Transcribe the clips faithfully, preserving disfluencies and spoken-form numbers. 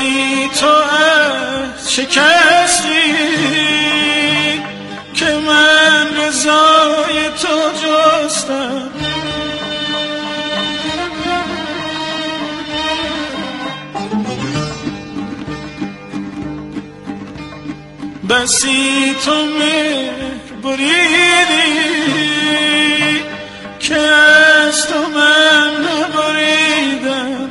بسی تو شکستی که من رضای تو جستم. بسی تو مهر بریدی که از تو من نبریدم.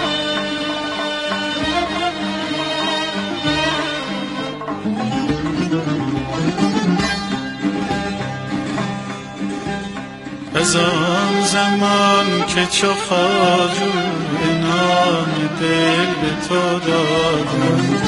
از آن زمان که چو خواجو نام دل به تو دادم،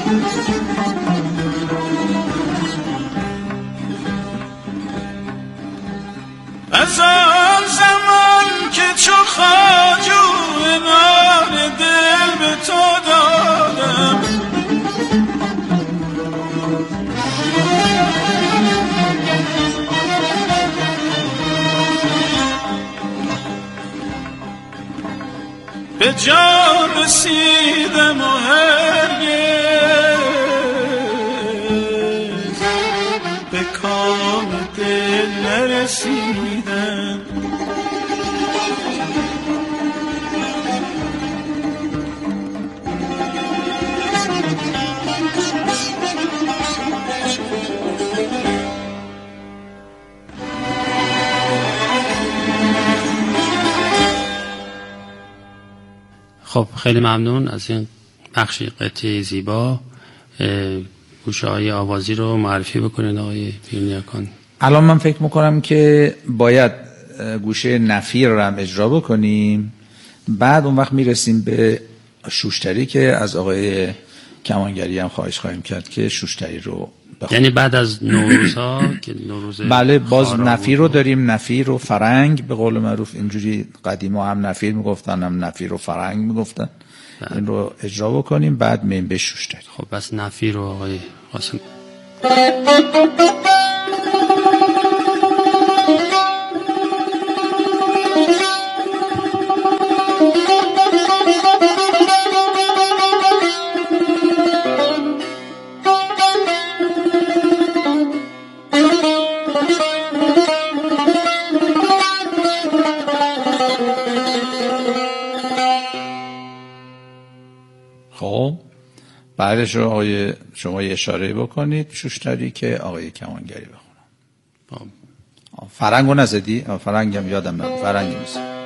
از آن زمان که چو خواجو نام دل به تو دادم، به جان رسیدم و هرگز به کام دل نرسیدم. خب خیلی ممنون از این بخش قطعه زیبا. گوشه های آوازی رو معرفی بکنید آقای پیرنیاکان. الان من فکر میکنم که باید گوشه نفیر رو هم اجرا بکنیم، بعد اون وقت میرسیم به شوشتری که از آقای کمانگری هم خواهش خواهیم کرد که شوشتری رو بخونیم. یعنی بعد از نوروزها که نوروز بله باز نفیر رو داریم، نفیر و فرنگ به قول معروف. اینجوری قدیما هم نفیر میگفتن هم نفیر و فرنگ میگفتن. این رو اجرا بکنیم بعد میم به شوشتری. خب بس نفیر رو آقای قاسم. خب بعدش رو آقای شما یه اشاره بکنید شوشتری که آقای کمانگری بخونم. فرنگو نزدی؟ فرنگم یادم نبود. فرنگی میزد.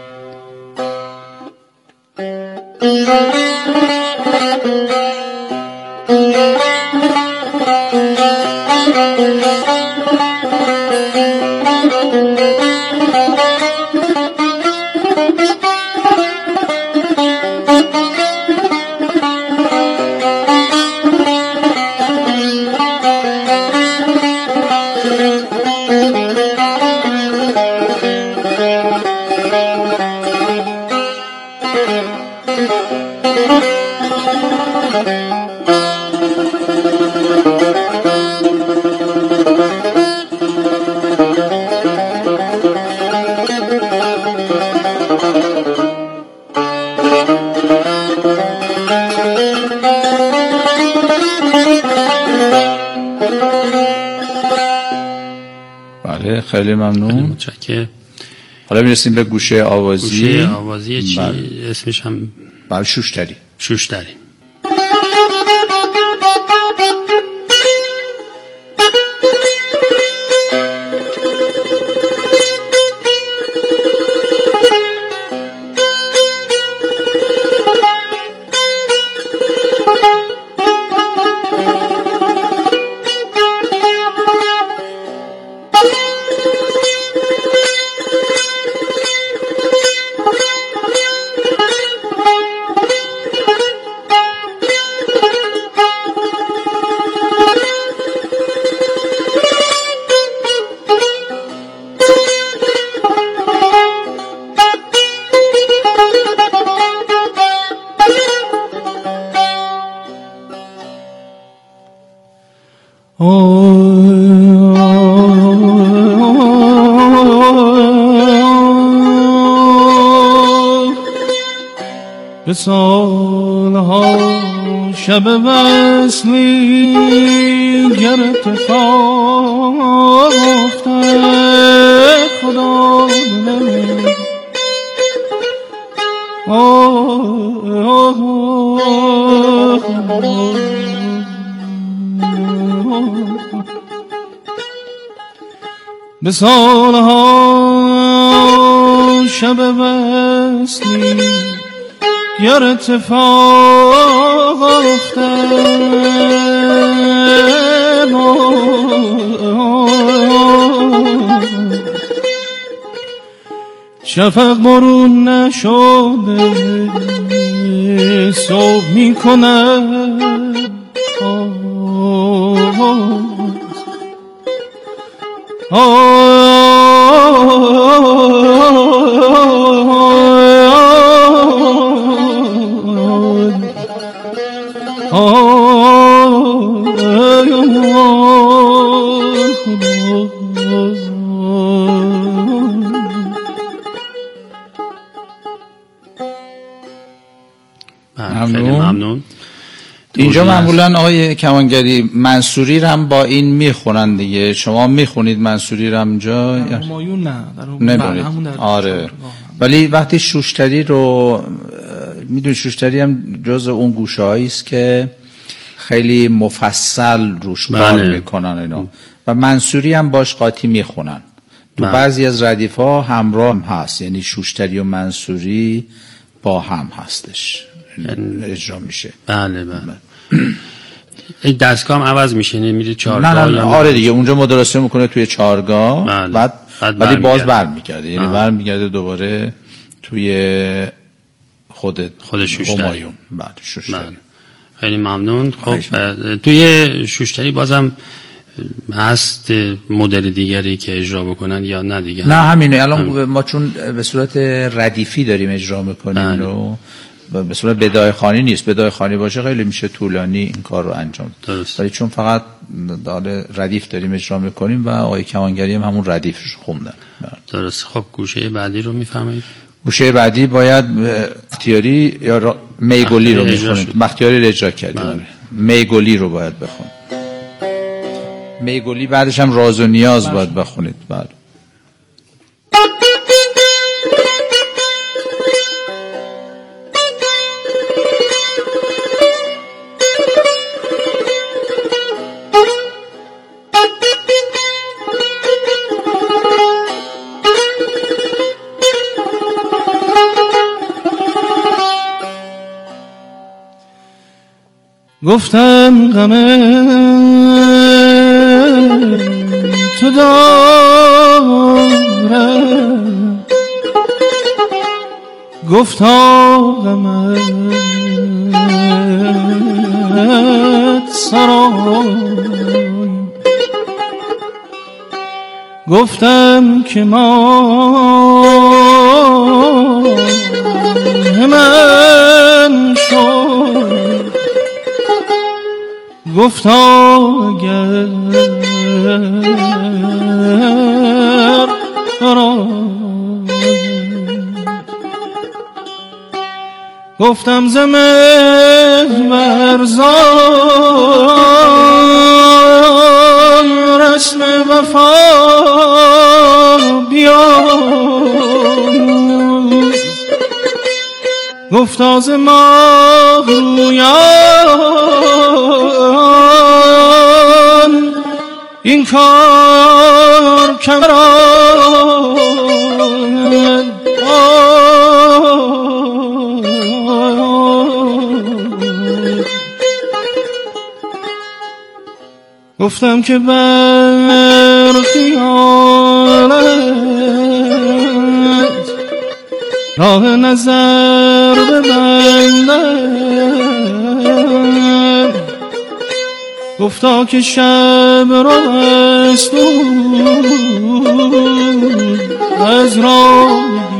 بله خیلی ممنون. متشکرم. حالا میرسیم به گوشه آوازی. گوشه آوازی چی بل... اسمش هم بله شوشتری. شوشتری. به سالها شب وصلی گر اتفاق افتد خدا دلم به سالها شب وصلی گر اتفاق افتد شفق برون نشده صبح می کند ممنون. اینجا معمولا آقای کمانگری منصوری رم با این میخونن دیگه. شما میخونید منصوری رم اینجا؟ همایون نه نمیدونید. آره. ولی وقتی شوشتری رو میدونید، شوشتری هم جز اون گوشه هایی است که خیلی مفصل روش کار میکنن اینا و منصوری هم باش قاطی میخونن. تو بعضی از ردیف ها همراه هم هست، یعنی شوشتری و منصوری با هم هستش اجرا میشه. بله بله. این دستگاه هم عوض میشه، نمیره چارگاه؟ نه نه آره دیگه، اونجا مدرسه میکنه توی چارگاه. بله. بعد, بعد ولی باز برمیگرده، یعنی برمیگرده دوباره توی خود خود شوشتری. همایون. بله شوشتری. بله. خیلی ممنون. خب توی شوشتری بازم هست مدل دیگری که اجرا بکنن یا نه دیگه؟ نه همینه. الان هم. ما چون به صورت ردیفی داریم اجرا میکنیم و به صورت بدای خانی نیست. بدای خانی باشه خیلی میشه طولانی این کار رو انجام داد، ولی چون فقط داره ردیف داریم اجرا میکنیم و آقای کمانگری هم همون ردیفش خوندن. درست. خب گوشه بعدی رو میفهمید؟ گوشه بعدی باید اختیاری یا را... میگولی رو میخونید. بختیاری رو اجرا کردیم. میگولی رو باید بخونید. میگولی بعدش هم راز و نیاز باید بخونید. بعد گفتم غم تو دارم، گفتا غمت سرای، گفتم که ما من شد، گفتا گر گفتم زمین ورزان رسم وفا بیاد، گفتا ز ماه رویان این کار کمران، گفتم که بر خیالت راه نظر ببندم، گفتا که شب رو است از راه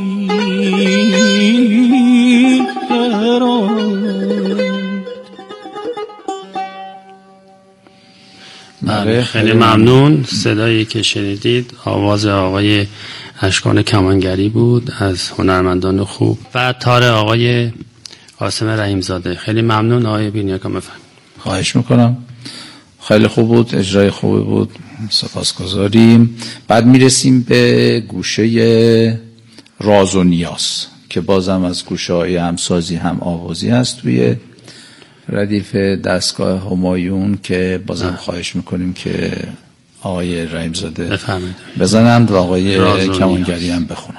بله. خیلی ممنون. صدایی که شنیدید آواز آقای اشکان کمانگری بود از هنرمندان خوب و تار آقای قاسم رحیمزاده. خیلی ممنون آقای بیرنیاکان، بفرمایید. خواهش میکنم. خیلی خوب بود، اجرای خوبی بود، سپاسگزاریم. بعد میرسیم به گوشه راز و نیاز که بازم از گوشه های همسازی هم آوازی هست توی ردیف دستگاه همایون که بازم نه. خواهش میکنیم که آقای رحیمزاده بزنند و آقای کمانگری هم بخونن.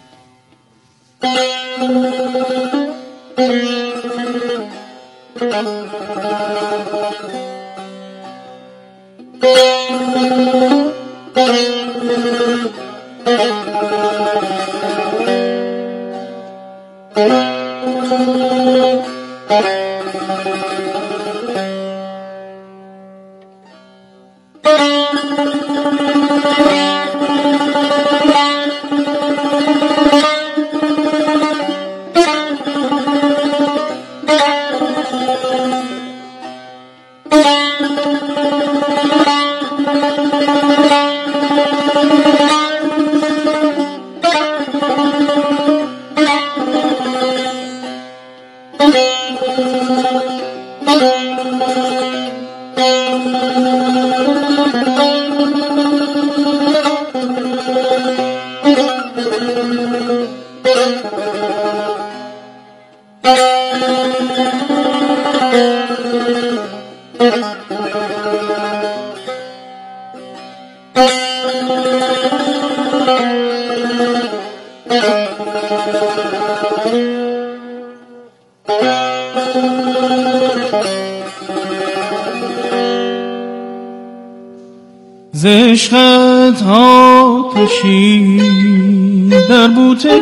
زشقت آتشی در بوته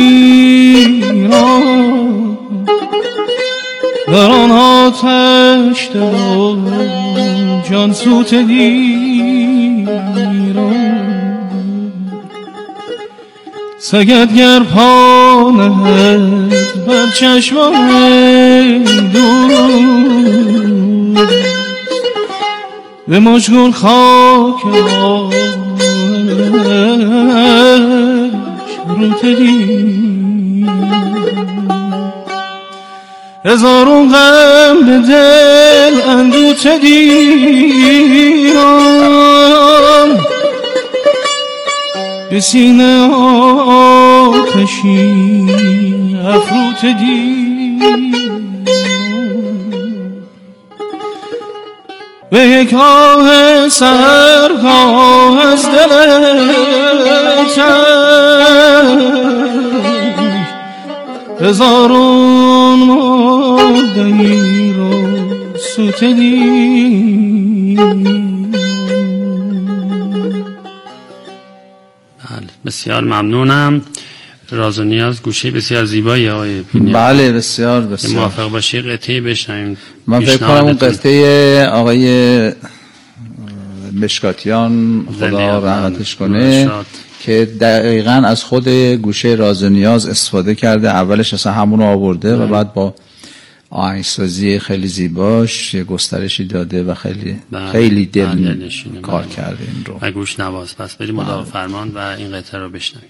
گیران، در آن آتش در جان سوته گیران. سگت گر پا نهد بر چشمان دور، به مجگون خاک آش روته دید. هزارون غم به دل اندوته دیرم، به سینه آتشی افروته دید. به یک آه سرگاه از دل تنگ، هزارون مردهی رو سوته دید. بله، بسیار ممنونم. راز و نیاز گوشه بسیار زیبایی آقای پینیا. بله بسیار بسیار. موافق باشی قطعه بشنویم. من فکر کنم اون قطعه آقای مشکاتیان خدا رحمتش کنه که دقیقاً از خود گوشه راز و نیاز استفاده کرده. اولش اصلا همون رو آورده و بعد با آهنگسازی خیلی زیباش یه گسترشی داده و خیلی بله. خیلی دل بله. کار بله. کرده این رو. و گوش نواز. پس بریم مداوا فرمان و این قطعه رو بشنویم.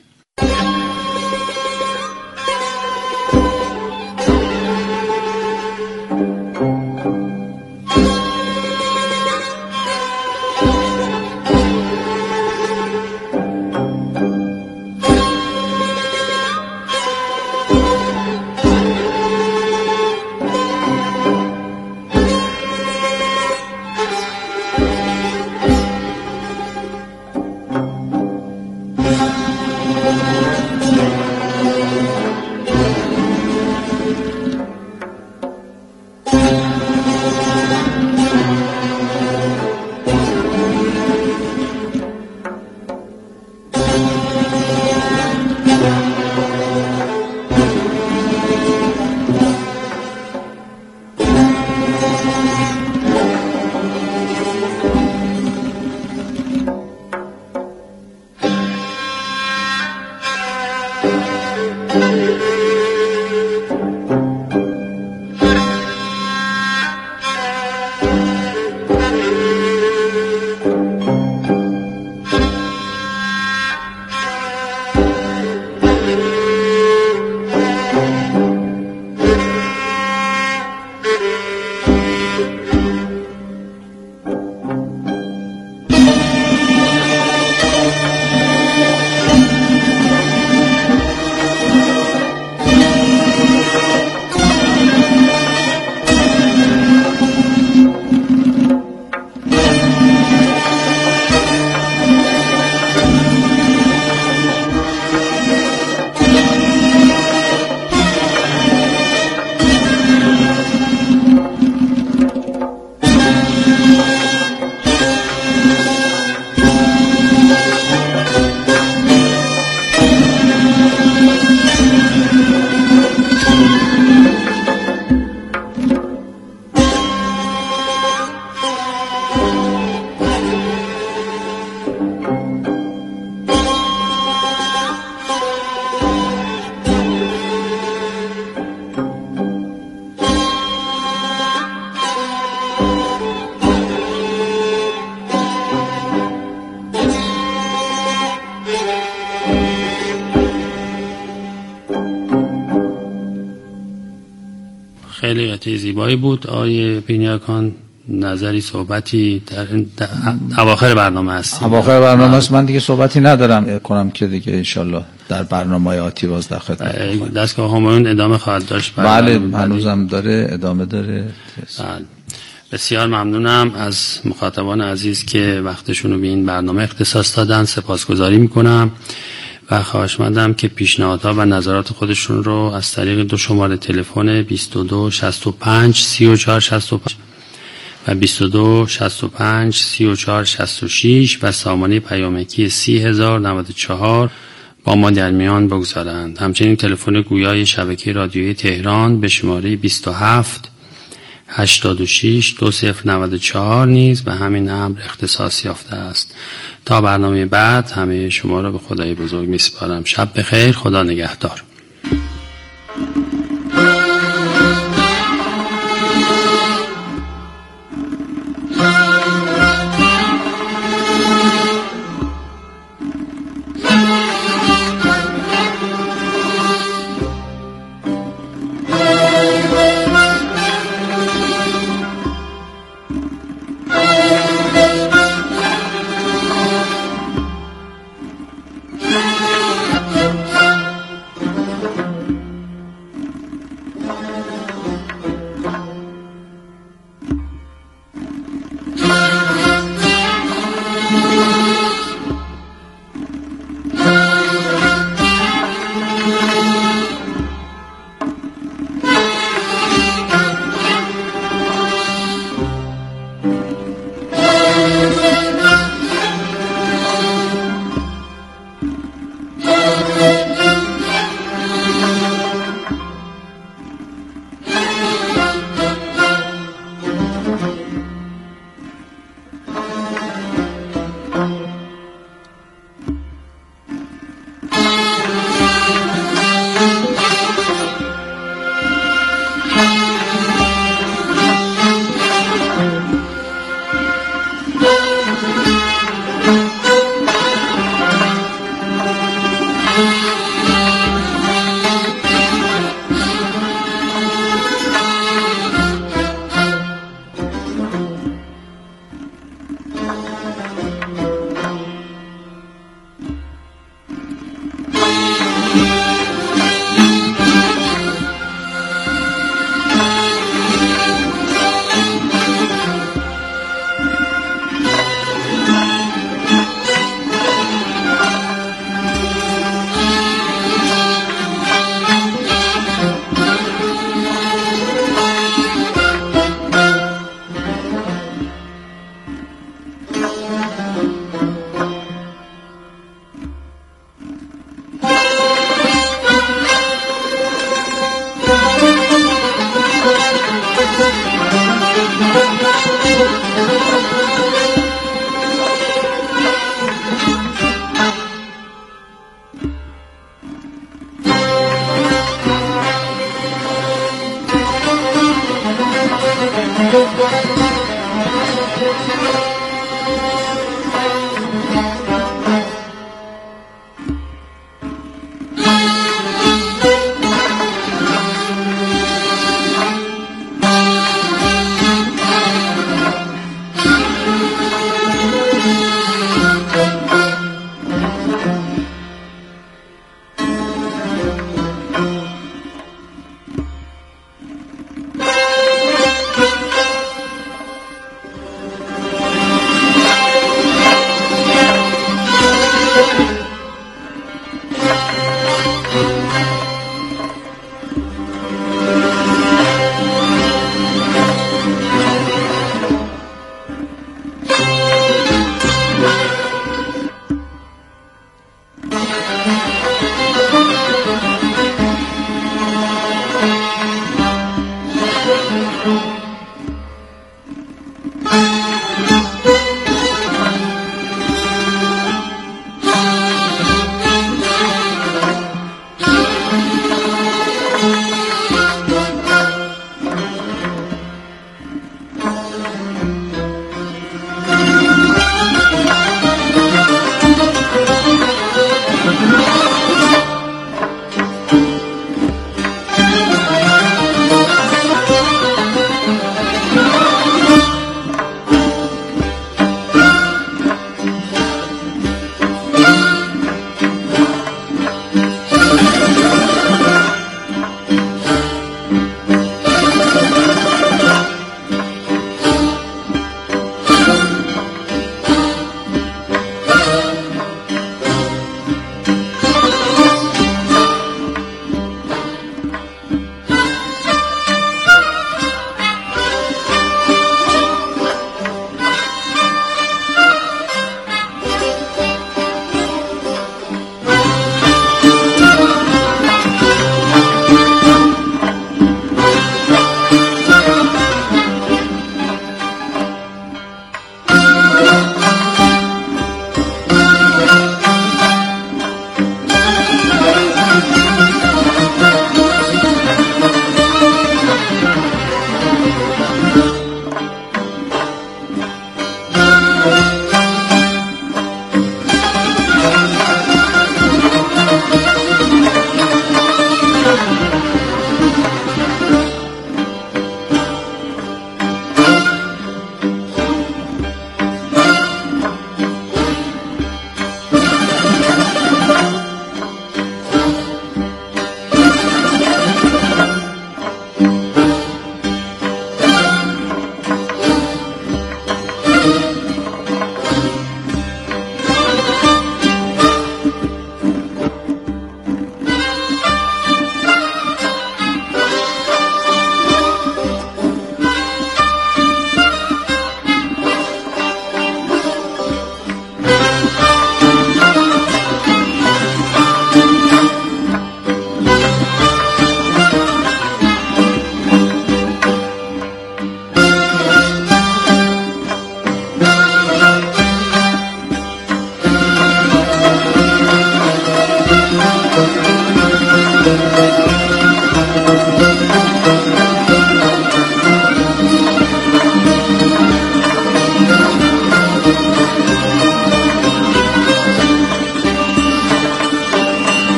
قطعه زیبایی بود. آقای بینیاکان نظری صحبتی در, در اواخر برنامه هست. اواخر برنامه است. من دیگه صحبتی ندارم کنم که دیگه انشالله در برنامه آتی باز در خدمت دستگاه همایون ادامه خواهد داشت. بله هنوزم داره ادامه داره. بله. بسیار ممنونم از مخاطبان عزیز که وقتشون رو به این برنامه اختصاص دادن. سپاسگزاری میکنم و خواهشمندم که پیشنهادها و نظرات خودشون رو از طریق دو شماره تلفن بیست و دو شصت و پنج سی و چهار شصت و پنج و بیست و دو شصت و پنج سی و چهار شصت و شش و سامانه پیامکی سی هزار و نود و چهار با ما در میان بگذارند. همچنین تلفن گویای شبکه رادیویی تهران به شماره بیست و هفت هشتاد و شش دو صفر نود و چهار نیز به همین امر اختصاص یافته است. تا برنامه بعد همه شما را به خدای بزرگ میسپارم. شب بخیر، خدا نگهدار.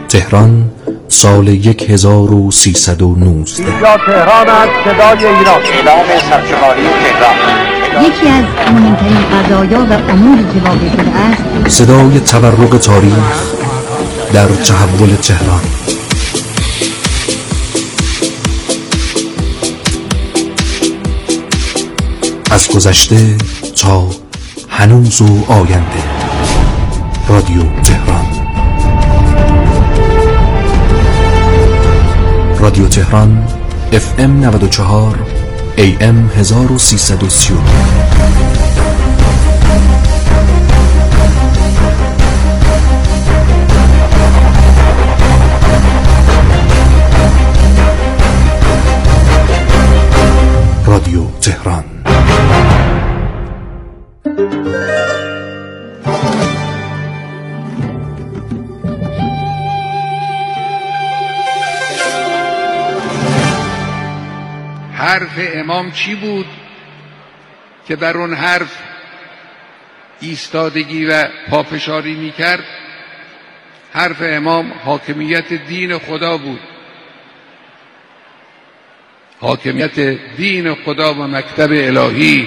تهران سال هزار و سیصد و نوزده. اینجا تهران است، صدای ایران. اعلام سرشماری تهران. یکی از مهمترین قضایا و اموری که واقع شده است صدای تورق تاریخ در تحول تهران. از گذشته تا هنوز و آینده. رادیو تهران. رادیو تهران اف ام نود و چهار ای ام هزار و سیصد و سی و دو. رادیو تهران. حرف امام چی بود که بر اون حرف ایستادگی و پافشاری میکرد؟ حرف امام حاکمیت دین خدا بود. حاکمیت دین خدا و مکتب الهی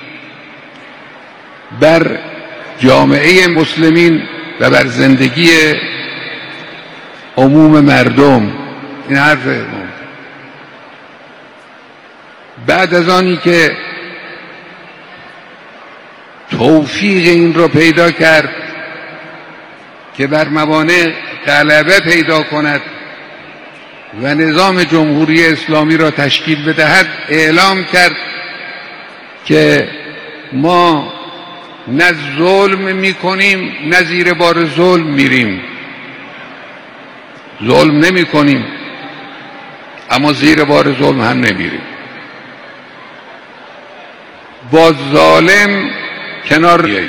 بر جامعه مسلمین و بر زندگی عموم مردم. این حرف امام. بعد از آنی که توفیق این رو پیدا کرد که بر موانع غلبه پیدا کند و نظام جمهوری اسلامی را تشکیل بدهد، اعلام کرد که ما نه ظلم میکنیم نه زیر بار ظلم میریم. ظلم نمی کنیم اما زیر بار ظلم هم نمیریم. با ظالم کنار بیاییم،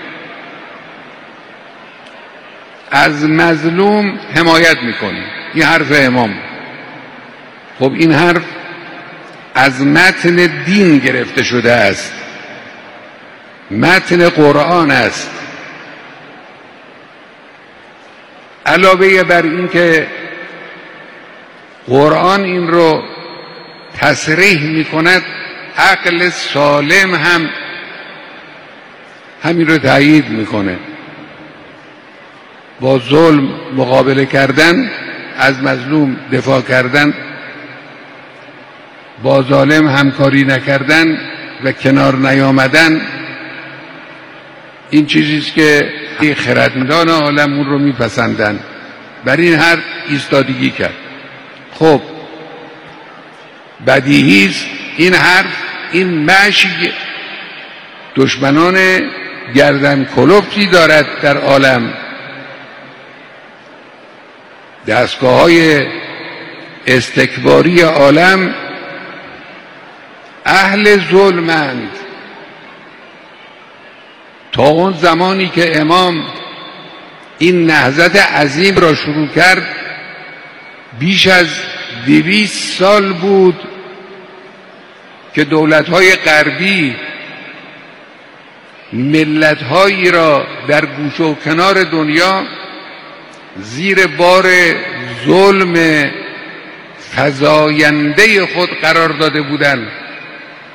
از مظلوم حمایت میکنیم. این حرف امام. خب این حرف از متن دین گرفته شده است، متن قرآن است. علاوه بر این که قرآن این رو تصریح میکند، عقل سالم هم همین رو تأیید میکنه. با ظلم مقابله کردن، از مظلوم دفاع کردن، با ظالم همکاری نکردن و کنار نیامدن، این چیزیست که خردمندان عالم اون رو میپسندن. بر این حرف ایستادگی کرد. خب بدیهیست این حرف، این مشی دشمنان گردن کلفتی دارد در عالم. دستگاه های استکباری عالم اهل ظلمند. تا اون زمانی که امام این نهضت عظیم را شروع کرد، بیش از دویست سال بود که دولت‌های غربی ملت‌هایی را در گوشه و کنار دنیا زیر بار ظلم فزاینده خود قرار داده بودند.